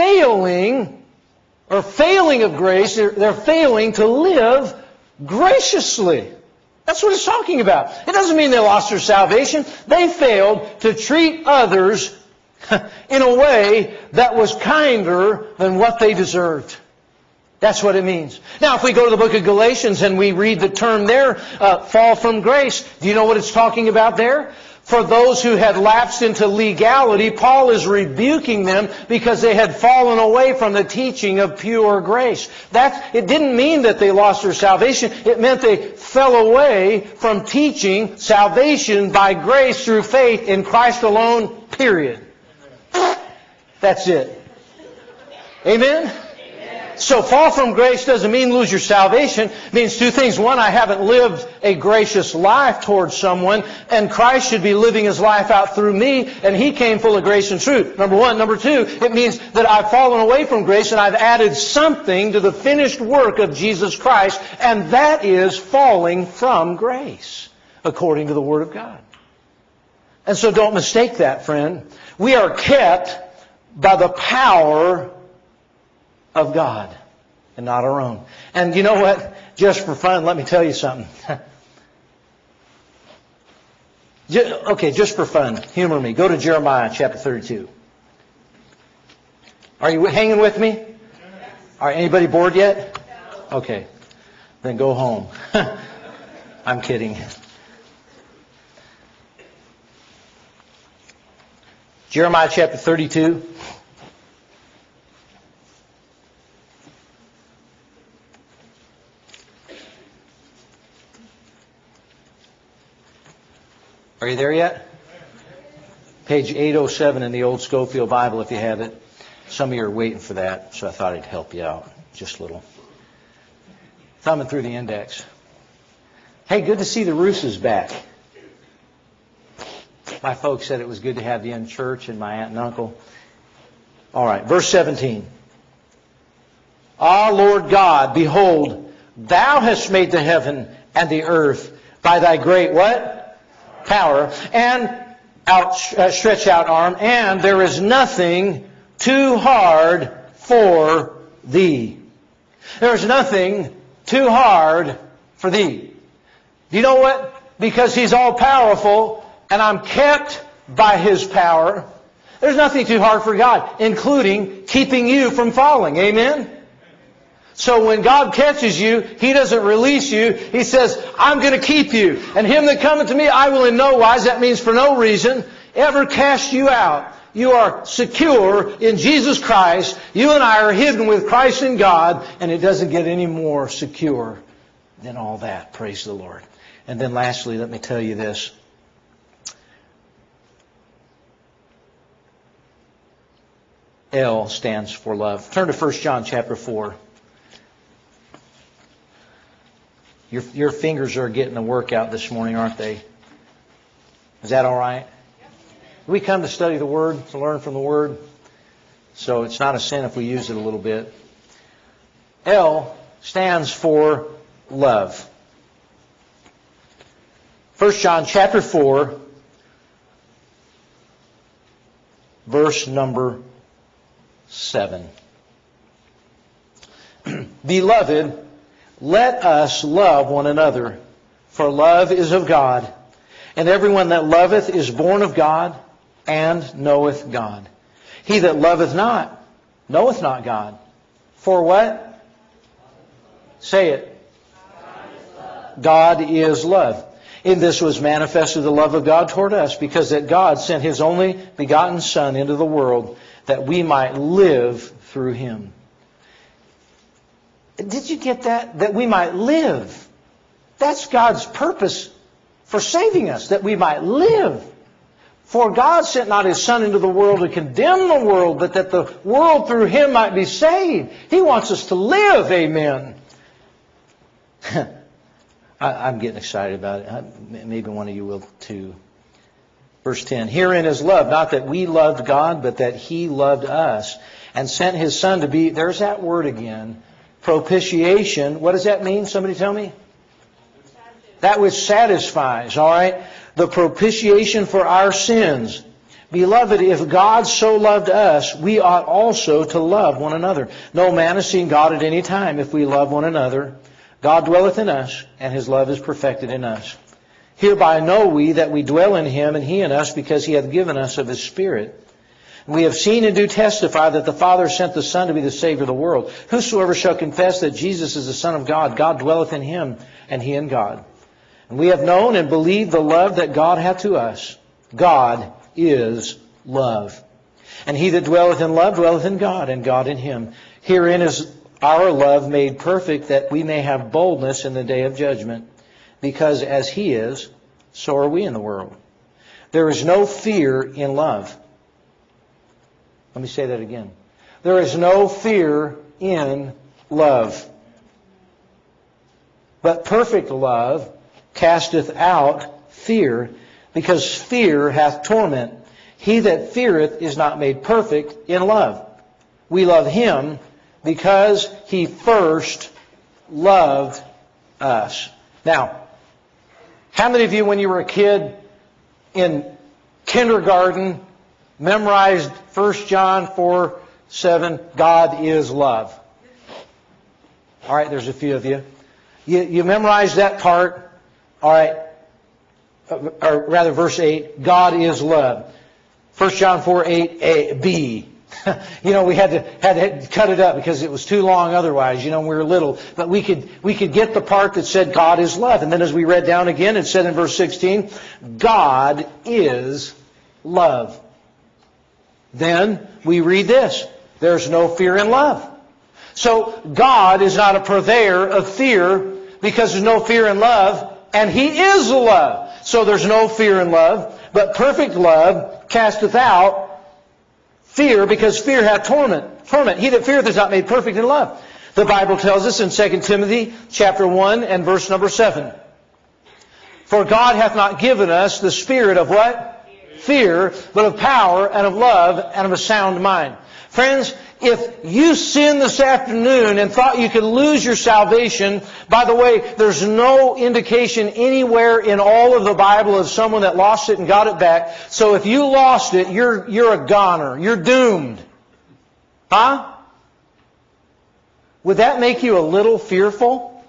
failing, or failing of grace, they're, they're failing to live graciously. That's what it's talking about. It doesn't mean they lost their salvation. They failed to treat others in a way that was kinder than what they deserved. That's what it means. Now, if we go to the book of Galatians and we read the term there, uh, fall from grace, do you know what it's talking about there? For those who had lapsed into legality, Paul is rebuking them because they had fallen away from the teaching of pure grace. That, it didn't mean that they lost their salvation. It meant they fell away from teaching salvation by grace through faith in Christ alone, period. That's it. Amen? So fall from grace doesn't mean lose your salvation. It means two things. One, I haven't lived a gracious life towards someone, and Christ should be living His life out through me, and He came full of grace and truth. Number one. Number two, it means that I've fallen away from grace and I've added something to the finished work of Jesus Christ, and that is falling from grace, according to the Word of God. And so don't mistake that, friend. We are kept by the power of God and not our own. And you know what? Just for fun, let me tell you something. Okay, just for fun, humor me. Go to Jeremiah chapter thirty-two. Are you hanging with me? All right, anybody bored yet? Okay, then go home. I'm kidding. Jeremiah chapter thirty-two. Are you there yet? Page eight oh seven in the old Scofield Bible, if you have it. Some of you are waiting for that, so I thought I'd help you out just a little. Thumbing through the index. Hey, good to see the Rooses back. My folks said it was good to have you in church, and my aunt and uncle. All right, verse seventeen. Ah, Lord God, behold, Thou hast made the heaven and the earth by Thy great what? Power, and out, uh, stretch out arm, and there is nothing too hard for Thee. There is nothing too hard for Thee. Do you know what? Because He's all powerful, and I'm kept by His power. There's nothing too hard for God, including keeping you from falling. Amen? So when God catches you, He doesn't release you. He says, I'm going to keep you. And him that cometh to me, I will in no wise, that means for no reason, ever cast you out. You are secure in Jesus Christ. You and I are hidden with Christ in God. And it doesn't get any more secure than all that. Praise the Lord. And then lastly, let me tell you this. L stands for love. Turn to First John chapter four. Your, your fingers are getting a workout this morning, aren't they? Is that all right? We come to study the Word, to learn from the Word. So it's not a sin if we use it a little bit. L stands for love. First John chapter four, verse number seven. Beloved, let us love one another, for love is of God. And everyone that loveth is born of God, and knoweth God. He that loveth not, knoweth not God. For what? Say it. God is love. In this was manifested the love of God toward us, because that God sent His only begotten Son into the world, that we might live through Him. Did you get that? That we might live. That's God's purpose for saving us, that we might live. For God sent not His Son into the world to condemn the world, but that the world through Him might be saved. He wants us to live. Amen. I, I'm getting excited about it. I, maybe one of you will too. Verse ten. Herein is love, not that we loved God, but that He loved us and sent His Son to be, there's that word again, propitiation. What does that mean? Somebody tell me. That which satisfies, all right? The propitiation for our sins. Beloved, if God so loved us, we ought also to love one another. No man has seen God at any time. If we love one another, God dwelleth in us, and His love is perfected in us. Hereby know we that we dwell in Him, and He in us, because He hath given us of His Spirit. We have seen and do testify that the Father sent the Son to be the Savior of the world. Whosoever shall confess that Jesus is the Son of God, God dwelleth in him, and he in God. And we have known and believed the love that God hath to us. God is love. And he that dwelleth in love dwelleth in God, and God in him. Herein is our love made perfect, that we may have boldness in the day of judgment. Because as He is, so are we in the world. There is no fear in love. Let me say that again. There is no fear in love. But perfect love casteth out fear, because fear hath torment. He that feareth is not made perfect in love. We love Him because He first loved us. Now, how many of you, when you were a kid in kindergarten, memorized First John four seven, God is love? All right, there's a few of you. You, you memorized that part. All right, or rather verse eight, God is love. First John four eight A, B. You know, we had to had to cut it up because it was too long otherwise, you know, when we were little. But we could we could get the part that said God is love. And then as we read down again, it said in verse sixteen, God is love. Then we read this, there's no fear in love. So God is not a purveyor of fear because there's no fear in love, and He is love. So there's no fear in love, but perfect love casteth out fear, because fear hath torment. Torment. He that feareth is not made perfect in love. The Bible tells us in Second Timothy chapter one and verse number seven. For God hath not given us the spirit of what? Fear, but of power and of love and of a sound mind. Friends, if you sinned this afternoon and thought you could lose your salvation, by the way, there's no indication anywhere in all of the Bible of someone that lost it and got it back. So if you lost it, you're, you're a goner. You're doomed. Huh? Would that make you a little fearful?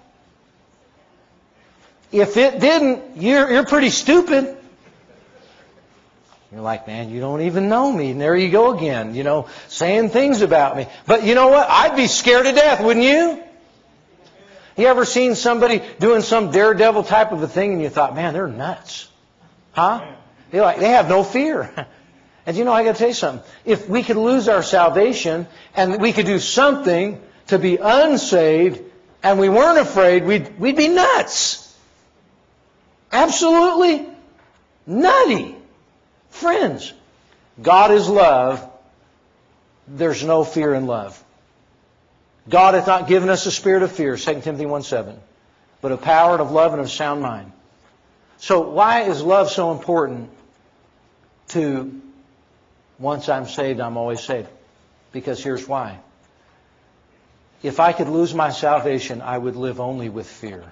If it didn't, you're, you're pretty stupid. You're like, man, you don't even know me. And there you go again, you know, saying things about me. But you know what? I'd be scared to death, wouldn't you? You ever seen somebody doing some daredevil type of a thing and you thought, man, they're nuts? Huh? They're like, they have no fear. And you know, I got to tell you something. If we could lose our salvation and we could do something to be unsaved and we weren't afraid, we'd, we'd be nuts. Absolutely nutty. Friends, God is love. There's no fear in love. God hath not given us a spirit of fear, Second Timothy one seven, but of power and of love and of sound mind. So why is love so important to once I'm saved, I'm always saved? Because here's why. If I could lose my salvation, I would live only with fear.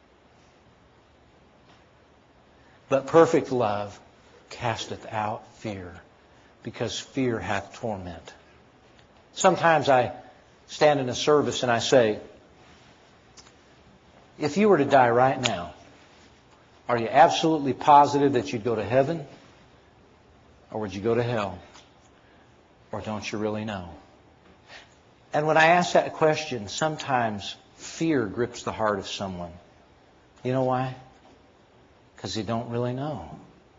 But perfect love casteth out fear, because fear hath torment. Sometimes I stand in a service and I say, if you were to die right now, are you absolutely positive that you'd go to heaven? Or would you go to hell? Or don't you really know? And when I ask that question, sometimes fear grips the heart of someone. You know why? Because they don't really know.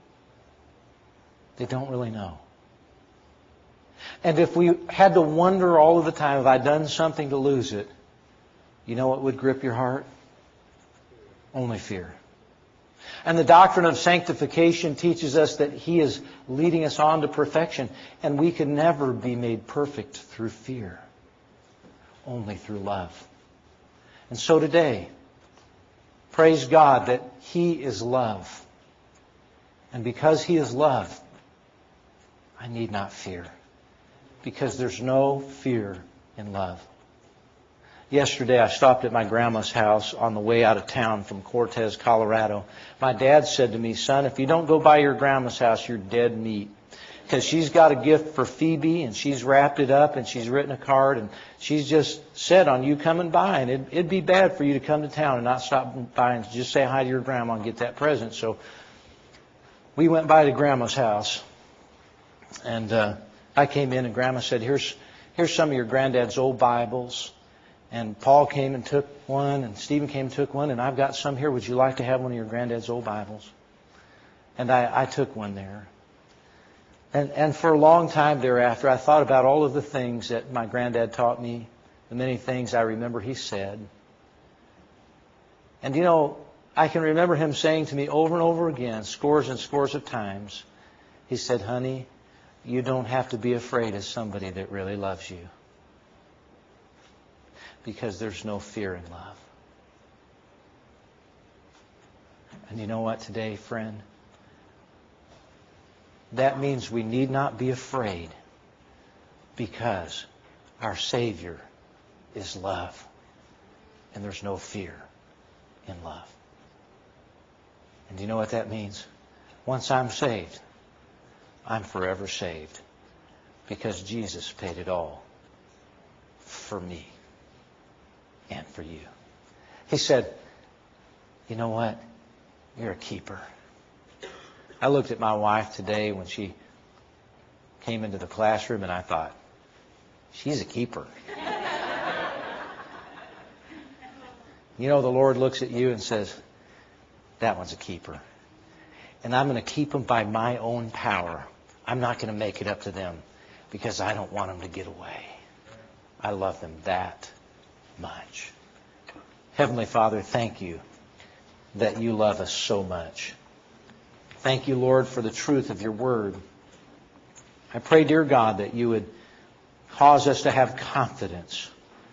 They don't really know. And if we had to wonder all of the time, have I done something to lose it? You know what would grip your heart? Only fear. And the doctrine of sanctification teaches us that He is leading us on to perfection. And we can never be made perfect through fear. Only through love. And so today, praise God that He is love. And because He is love, I need not fear, because there's no fear in love. Yesterday I stopped at my grandma's house on the way out of town from Cortez, Colorado. My dad said to me, son, if you don't go by your grandma's house, you're dead meat. because she's got a gift for Phoebe, and she's wrapped it up, and she's written a card, and she's just set on you coming by. And it'd, it'd be bad for you to come to town and not stop by and just say hi to your grandma and get that present. So we went by to Grandma's house, and uh, I came in, and Grandma said, here's, here's some of your granddad's old Bibles. And Paul came and took one, and Stephen came and took one, and I've got some here. Would you like to have one of your granddad's old Bibles? And I, I took one there. And, and for a long time thereafter, I thought about all of the things that my granddad taught me, the many things I remember he said. And you know, I can remember him saying to me over and over again, scores and scores of times, he said, honey, you don't have to be afraid of somebody that really loves you. Because there's no fear in love. And you know what today, friend? That means we need not be afraid, because our Savior is love. And there's no fear in love. And do you know what that means? Once I'm saved, I'm forever saved. Because Jesus paid it all for me and for you. He said, you know what? You're a keeper. I looked at my wife today when she came into the classroom, and I thought, she's a keeper. You know, the Lord looks at you and says, that one's a keeper. And I'm going to keep them by my own power. I'm not going to make it up to them, because I don't want them to get away. I love them that much. Heavenly Father, thank you that you love us so much. Thank you, Lord, for the truth of your word. I pray, dear God, that you would cause us to have confidence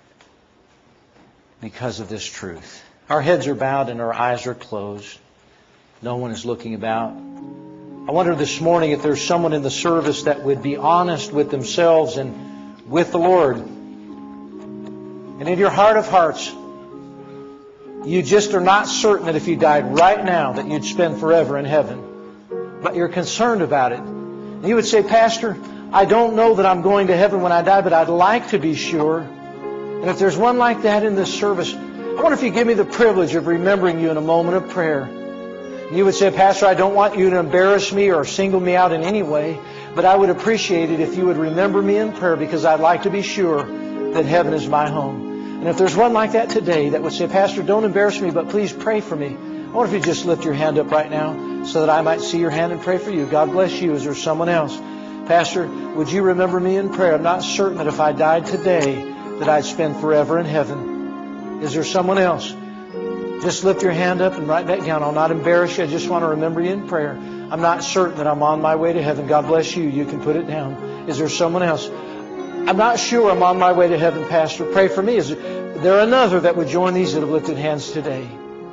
because of this truth. Our heads are bowed and our eyes are closed. No one is looking about. I wonder this morning if there's someone in the service that would be honest with themselves and with the Lord. And in your heart of hearts, you just are not certain that if you died right now that you'd spend forever in heaven. But you're concerned about it. And you would say, Pastor, I don't know that I'm going to heaven when I die, but I'd like to be sure. And if there's one like that in this service, I wonder if you give me the privilege of remembering you in a moment of prayer. And you would say, Pastor, I don't want you to embarrass me or single me out in any way, but I would appreciate it if you would remember me in prayer, because I'd like to be sure that heaven is my home. And if there's one like that today that would say, Pastor, don't embarrass me, but please pray for me, I wonder if you just lift your hand up right now so that I might see your hand and pray for you. God bless you. Is there someone else? Pastor, would you remember me in prayer? I'm not certain that if I died today that I'd spend forever in heaven. Is there someone else? Just lift your hand up and write that down. I'll not embarrass you. I just want to remember you in prayer. I'm not certain that I'm on my way to heaven. God bless you. You can put it down. Is there someone else? I'm not sure I'm on my way to heaven, Pastor. Pray for me. Is there another that would join these that have lifted hands today?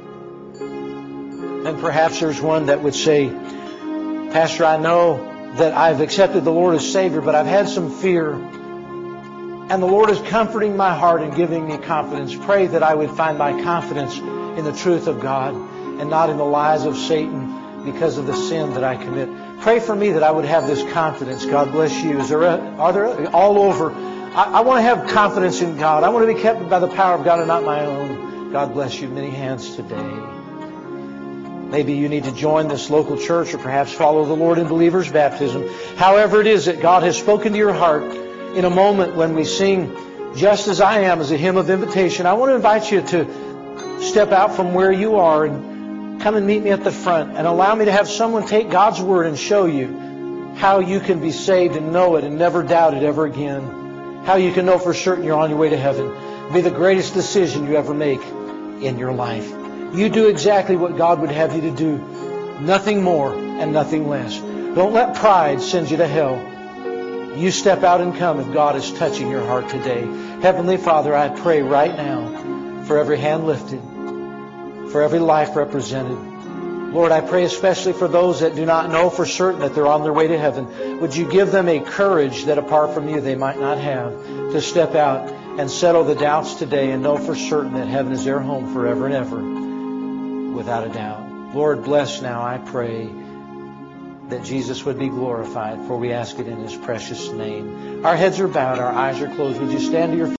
And perhaps there's one that would say, Pastor, I know that I've accepted the Lord as Savior, but I've had some fear. And the Lord is comforting my heart and giving me confidence. Pray that I would find my confidence in the truth of God and not in the lies of Satan because of the sin that I commit. Pray for me that I would have this confidence. God bless you. Is there a, are there all over? I, I want to have confidence in God. I want to be kept by the power of God and not my own. God bless you. Many hands today. Maybe you need to join this local church or perhaps follow the Lord in believer's baptism. However it is that God has spoken to your heart, in a moment when we sing Just As I Am as a hymn of invitation, I want to invite you to step out from where you are and come and meet me at the front and allow me to have someone take God's Word and show you how you can be saved and know it and never doubt it ever again. How you can know for certain you're on your way to heaven. It'll be the greatest decision you ever make in your life. You do exactly what God would have you to do. Nothing more and nothing less. Don't let pride send you to hell. You step out and come if God is touching your heart today. Heavenly Father, I pray right now for every hand lifted, for every life represented. Lord, I pray especially for those that do not know for certain that they're on their way to heaven. Would you give them a courage that apart from you they might not have, to step out and settle the doubts today and know for certain that heaven is their home forever and ever, without a doubt. Lord, bless now, I pray, that Jesus would be glorified, for we ask it in His precious name. Our heads are bowed, our eyes are closed. Would you stand to your feet?